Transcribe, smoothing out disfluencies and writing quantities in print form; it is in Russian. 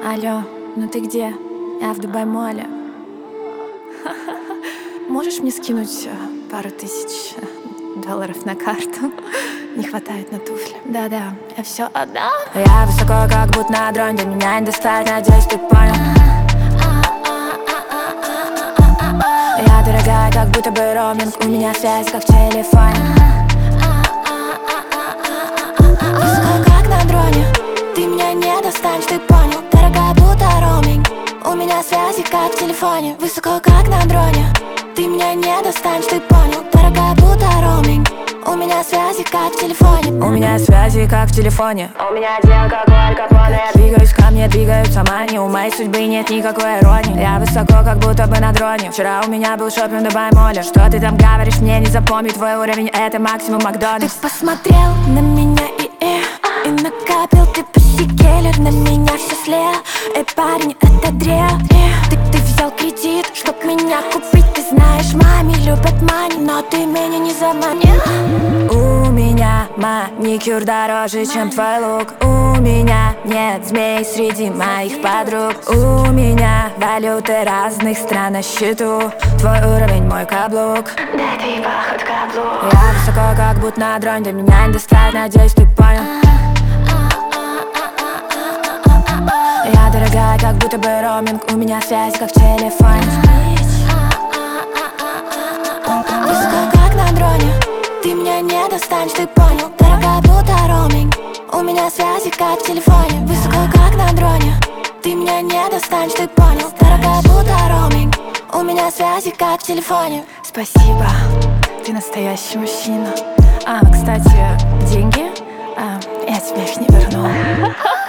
Алло, ну ты где? Я в Дубай-моле. Можешь мне скинуть пару тысяч долларов на карту? Не хватает на туфли. Да-да, я все отдам. Я высоко, как будто на дрон, до меня не достать, надеюсь, ты понял. Я дорогая, как будто бы роуминг, у меня связь, как в телефоне. Высоко, как на дроне, ты меня не достанешь, ты понял. Дорогая, будто роуминг, у меня связи, как в телефоне. Высоко, как на дроне, ты меня не достанешь, ты понял. Дорогая, будто роуминг, у меня связи, как в телефоне. У меня связи, как в телефоне. У меня дел, как у Аль Капоне. Я двигаюсь ко мне, двигаются мани. У моей судьбы нет никакой иронии. Я высоко, как будто бы на дроне. Вчера у меня был шопинг в Дубай-моле. Что ты там говоришь, мне не запомнить. Твой уровень — это максимум Макдональдс. Ты посмотрел на меня и накапил ты почти келлер. На меня все слева, парень, это дрел. Ты взял кредит, чтоб меня купить. Ты знаешь, маме любят мани, но ты меня не заманил. У меня маникюр дороже, чем твой лук. У меня нет змей среди моих подруг. У меня валюты разных стран на счету. Твой уровень, мой каблук. Дай ты поход каблук. Я высоко, как будто на дроне, до меня не достать, надеюсь, ты понял. Я дорогая, как будто бы роуминг, у меня связь, как в телефоне. Высоко, как на дроне, ты меня не достанешь, ты понял. Дорогая, будто роуминг, у меня связи, как в телефоне. Высоко, как на дроне, ты меня не достанешь, ты понял. Дорогая, будто роуминг, у меня связи, как в телефоне. Спасибо, ты настоящий мужчина. Кстати, деньги, я тебе их не верну.